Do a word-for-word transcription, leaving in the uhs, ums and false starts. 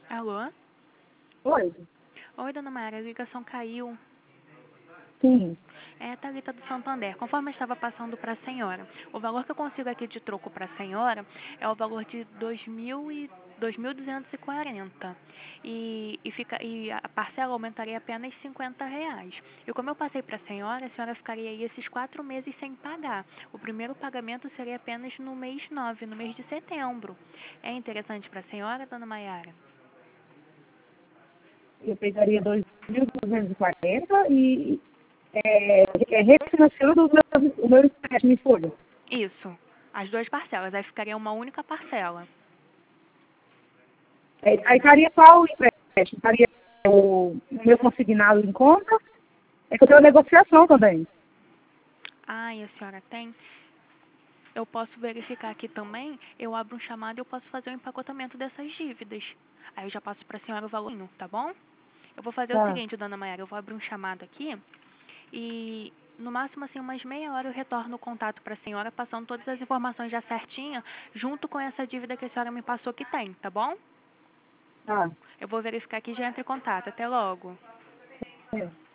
Alô? Oi. Oi, dona Mayara, a ligação caiu. Sim. É a Thalita do Santander. Conforme eu estava passando para a senhora, o valor que eu consigo aqui de troco para a senhora é o valor de dois mil e dois mil duzentos e quarenta. E, e, fica, e a parcela aumentaria apenas cinquenta reais. E como eu passei para a senhora, a senhora ficaria aí esses quatro meses sem pagar. O primeiro pagamento seria apenas no mês nove, no mês de setembro. É interessante para a senhora, dona Mayara? Eu pegaria dois mil duzentos e quarenta e é, é, refinanciando o meu, o meu empréstimo em folha. Isso. As duas parcelas. Aí ficaria uma única parcela. É, aí estaria qual o empréstimo? Estaria o, o meu consignado em conta? É que eu tenho negociação também. Ah, e a senhora tem? Eu posso verificar aqui também, eu abro um chamado e eu posso fazer o empacotamento dessas dívidas. Aí eu já passo para a senhora o valor, tá bom? Eu vou fazer o Tá. seguinte, dona Mayara, eu vou abrir um chamado aqui e no máximo assim umas meia hora eu retorno o contato para a senhora, passando todas as informações já certinha, junto com essa dívida que a senhora me passou que tem, tá bom? Tá. Eu vou verificar aqui e já entro em contato. Até logo. É.